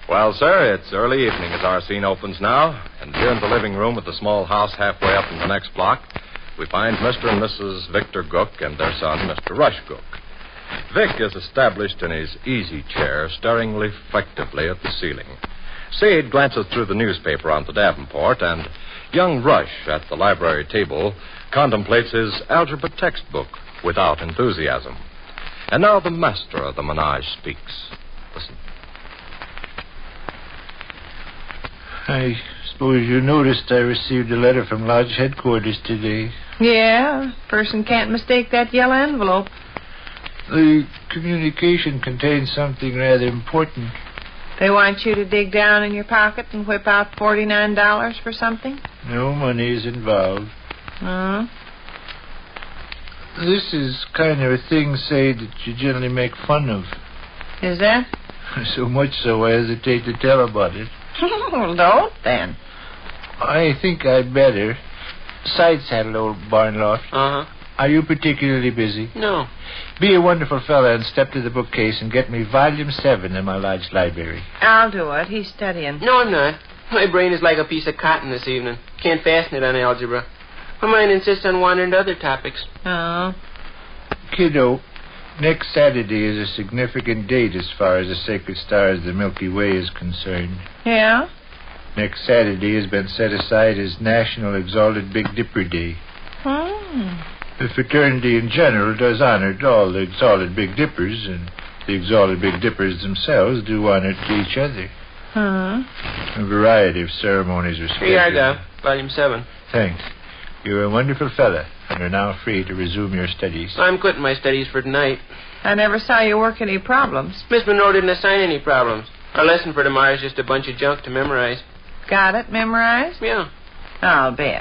Well, sir, it's early evening as our scene opens now. And here in the living room with the small house halfway up in the next block, we find Mr. and Mrs. Victor Gook and their son, Mr. Rush Gook. Vic is established in his easy chair, staring reflectively at the ceiling. Sade glances through the newspaper on the Davenport, and young Rush at the library table contemplates his algebra textbook without enthusiasm. And now the master of the menage speaks. Listen. I suppose you noticed I received a letter from Lodge headquarters today. Yeah, person can't mistake that yellow envelope. The communication contains something rather important. They want you to dig down in your pocket and whip out $49 for something? No money is involved. Uh-huh. This is kind of a thing, say, that you generally make fun of. Is that? So much so I hesitate to tell about it. Well, don't then. I think I'd better. Side-saddle, old barn loft. Uh-huh. Are you particularly busy? No. Be a wonderful fella and step to the bookcase and get me volume 7 in my Lodge library. I'll do it. He's studying. No, I'm not. My brain is like a piece of cotton this evening. Can't fasten it on algebra. My mind insists on wandering to other topics. Oh. Kiddo, next Saturday is a significant date as far as the sacred stars of the Milky Way is concerned. Yeah? Next Saturday has been set aside as National Exalted Big Dipper Day. The fraternity in general does honor to all the Exalted Big Dippers, and the Exalted Big Dippers themselves do honor to each other. A variety of ceremonies are scheduled. Here I go. Volume 7. Thanks. You're a wonderful fella, and are now free to resume your studies. I'm quitting my studies for tonight. I never saw you work any problems. Miss Monroe didn't assign any problems. Our lesson for tomorrow is just a bunch of junk to memorize. Got it memorized? Yeah. I'll bet.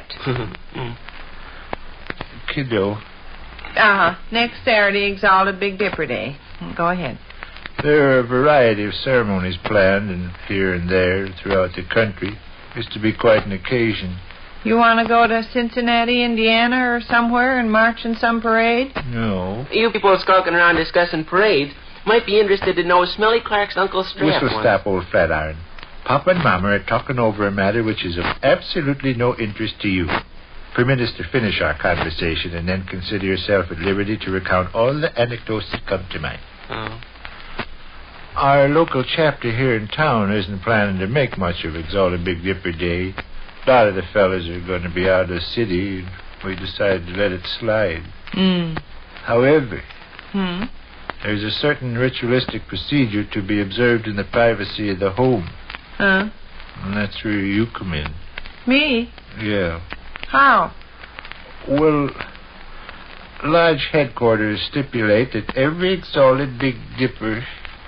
Kiddo, Uh-huh. Next Saturday, Exalted Big Dipper Day. Go ahead. there are a variety of ceremonies planned, and here and there throughout the country. It's to be quite an occasion. You want to go to Cincinnati, Indiana, or somewhere and march in some parade? No. You people skulking around discussing parades might be interested to know Smelly Clark's Uncle Strap Whistle stop, old Flatiron. Papa and Mama are talking over a matter which is of absolutely no interest to you. Permit us to finish our conversation and then consider yourself at liberty to recount all the anecdotes that come to mind. Oh. Our local chapter here in town isn't planning to make much of Exalted Big Dipper Day. A lot of the fellas are going to be out of the city, and we decided to let it slide. However, there's a certain ritualistic procedure to be observed in the privacy of the home. Huh? And that's where you come in. Me? Yeah. How? Well, Lodge headquarters stipulate that every Exalted Big Dipper...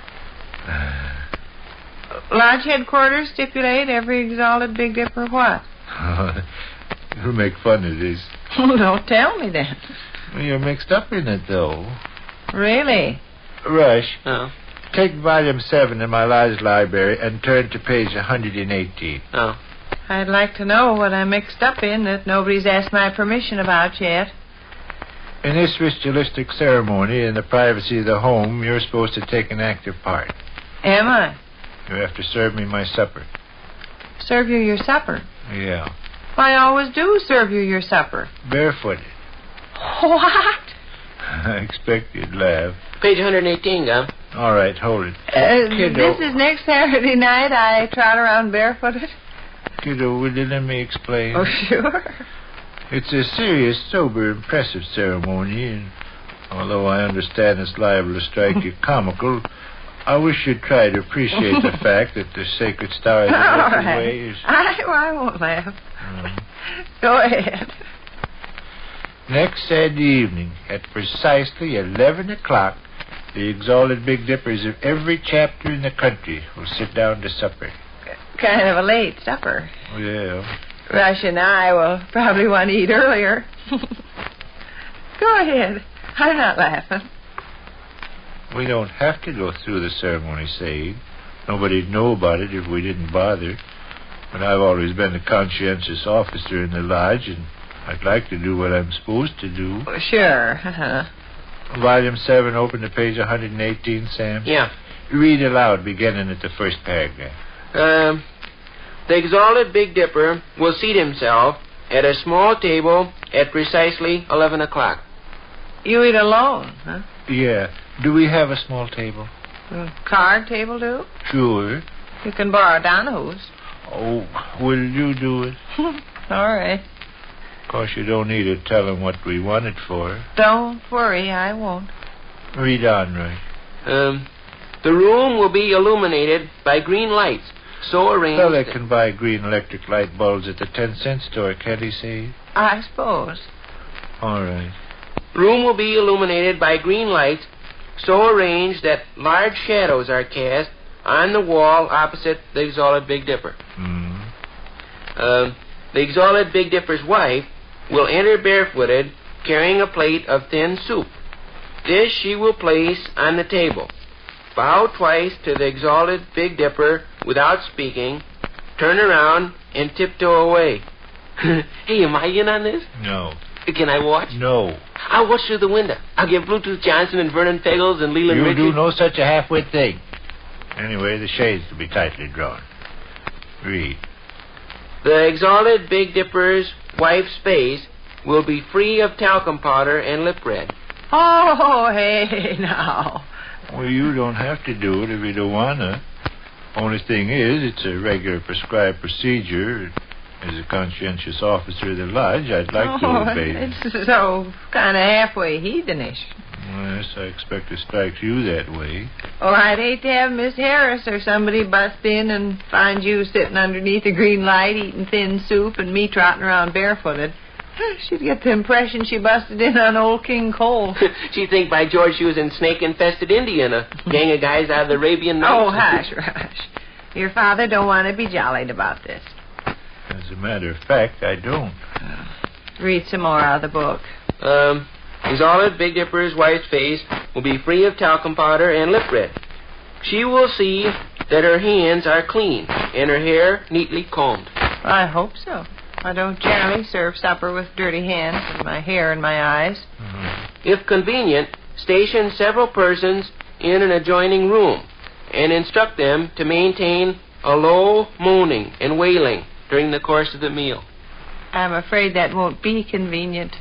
Lodge headquarters stipulate every Exalted Big Dipper what? You'll make fun of this. Well, don't tell me then. You're mixed up in it, though. Really? Rush, Oh. take volume 7 in my Lodge library and turn to page 118. Oh. I'd like to know what I'm mixed up in that nobody's asked my permission about yet. In this ritualistic ceremony, in the privacy of the home, you're supposed to take an active part. Am I? You have to serve me my supper. Serve you your supper? Yeah. I always do serve you your supper. Barefooted. What? I expect you'd laugh. Page 118, Gum. All right, hold it. This is next Saturday night. I trot around barefooted. Kiddo, will you let me explain? Oh, sure. It's a serious, sober, impressive ceremony, and although I understand it's liable to strike you comical, I wish you'd try to appreciate the fact that the sacred star of the Milky Way is... I won't laugh. Go ahead. Next Saturday evening, at precisely 11 o'clock, the Exalted Big Dippers of every chapter in the country will sit down to supper. Kind of a late supper. Yeah. Rush and I will probably want to eat earlier. Go ahead. I'm not laughing. We don't have to go through the ceremony, Sade. Nobody'd know about it if we didn't bother. But I've always been a conscientious officer in the lodge, and I'd like to do what I'm supposed to do. Sure. Volume 7, open to page 118, Sam. Yeah. Read aloud, beginning at the first paragraph. The exalted Big Dipper will seat himself at a small table at precisely 11 o'clock. You eat alone, huh? Yeah. Do we have a small table? Card table, do? Sure. You can borrow Donahue's. Oh, will you do it? All right. Of course, you don't need to tell him what we want it for. Don't worry, I won't. Read on, Rush. The room will be illuminated by green lights, so arranged... Fella can buy green electric light bulbs at the 10-cent store, can't he, say? I suppose. All right. Room will be illuminated by green lights, so arranged that large shadows are cast on the wall opposite the exalted Big Dipper. The exalted Big Dipper's wife will enter barefooted, carrying a plate of thin soup. This she will place on the table. Bow twice to the exalted Big Dipper without speaking, turn around, and tiptoe away. Hey, am I in on this? No. Can I watch? No. I'll watch through the window. I'll get Bluetooth Johnson and Vernon Pegels and Leland Richards. You do no such a half-wit thing. Anyway, the shades will be tightly drawn. Read. The exalted Big Dipper's wife's face will be free of talcum powder and lip red. Oh, hey, now. Well, you don't have to do it if you don't want to. Only thing is, it's a regular prescribed procedure. As a conscientious officer of the lodge, I'd like to obey. It's so kind of halfway heathenish. Yes, I expect it strikes you that way. Oh, I'd hate to have Miss Harris or somebody bust in and find you sitting underneath a green light eating thin soup and me trotting around barefooted. She'd get the impression she busted in on old King Cole. She'd think, by George, she was in snake-infested India and a gang of guys out of the Arabian Nights. Oh, hush. Your father don't want to be jollied about this. As a matter of fact, I don't. Read some more out of the book. Exalted Big Dipper's wife's face will be free of talcum powder and lip red. She will see that her hands are clean and her hair neatly combed. I hope so. I don't generally serve supper with dirty hands and my hair in my eyes. If convenient, station several persons in an adjoining room and instruct them to maintain a low moaning and wailing during the course of the meal. I'm afraid that won't be convenient.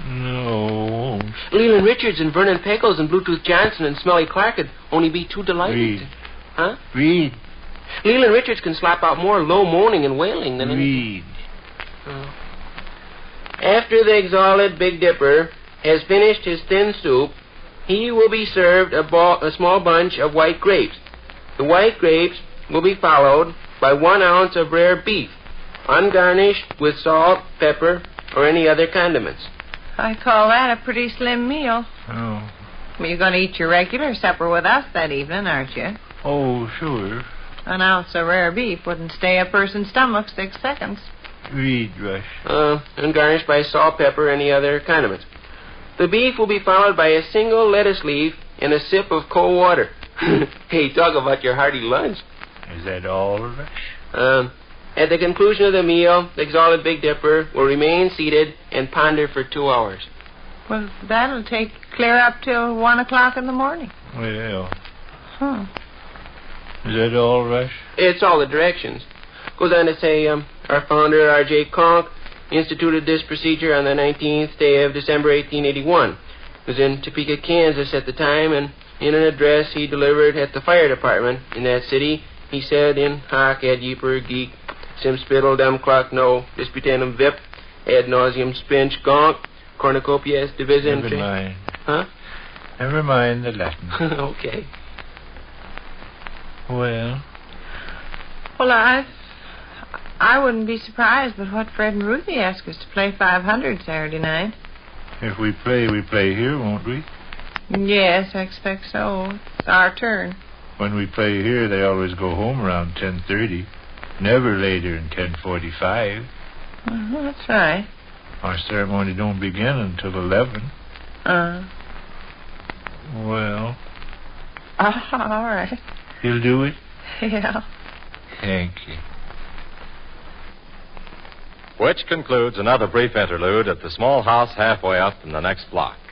No. Leland Richards and Vernon Pegels and Bluetooth Johnson and Smelly Clark would only be too delighted. Read. Huh? Read. Leland Richards can slap out more low moaning and wailing than Read. After the exalted Big Dipper has finished his thin soup, he will be served a small bunch of white grapes. The white grapes will be followed by 1 ounce of rare beef, ungarnished with salt, pepper, or any other condiments. I call that a pretty slim meal. Oh. You're going to eat your regular supper with us that evening, aren't you? Oh, sure. An ounce of rare beef wouldn't stay a person's stomach 6 seconds. Read, Rush. Ungarnished by salt, pepper, or any other condiments. The beef will be followed by a single lettuce leaf and a sip of cold water. Hey, talk about your hearty lunch. Is that all, Rush? At the conclusion of the meal, the exalted Big Dipper will remain seated and ponder for 2 hours. Well, that'll take clear up till 1 o'clock in the morning. Well. Huh. Is that all, Rush? It's all the directions. Goes on to say, our founder, R.J. Conk, instituted this procedure on the 19th day of December, 1881. He was in Topeka, Kansas at the time, and in an address he delivered at the fire department in that city, he said, in hoc ad yeper geek, sim spittle dem clock no, disputanum vip, ad nauseum spinch gonk, cornucopia est division. Never mind. Huh? Never mind the Latin. Okay. Well, I wouldn't be surprised but what Fred and Ruthie asked us to play 500 Saturday night. if we play here, won't we? Yes, I expect so. It's our turn. When we play here, they always go home around 10:30. Never later than 10:45. That's right. Our ceremony don't begin until 11. Well. All right. You'll do it? Yeah. Thank you. Which concludes another brief interlude at the small house halfway up in the next block.